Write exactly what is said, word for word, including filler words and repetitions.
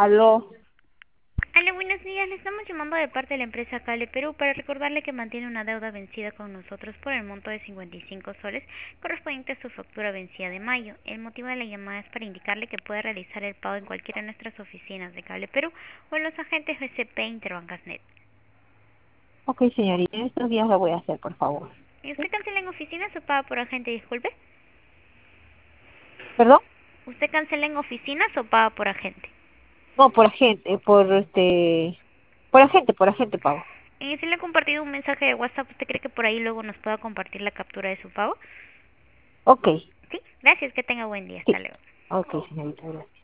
Aló. Hola, buenos días. Le estamos llamando de parte de la empresa Cable Perú para recordarle que mantiene una deuda vencida con nosotros por el monto de cincuenta y cinco soles correspondiente a su factura vencida de mayo. El motivo de la llamada es para indicarle que puede realizar el pago en cualquiera de nuestras oficinas de Cable Perú o en los agentes B C P Interbancasnet. Ok, señorita, en estos días lo voy a hacer, por favor. ¿Y usted ¿Sí? cancela en oficinas o paga por agente? Disculpe. ¿Perdón? ¿Usted cancela en oficinas o paga por agente? No, por agente, por este, por agente, por agente pago. Y si le he compartido un mensaje de WhatsApp, ¿usted cree que por ahí luego nos pueda compartir la captura de su pago? Ok, Sí, gracias. Que tenga buen día. Hasta sí. luego. Ok, señorita, gracias.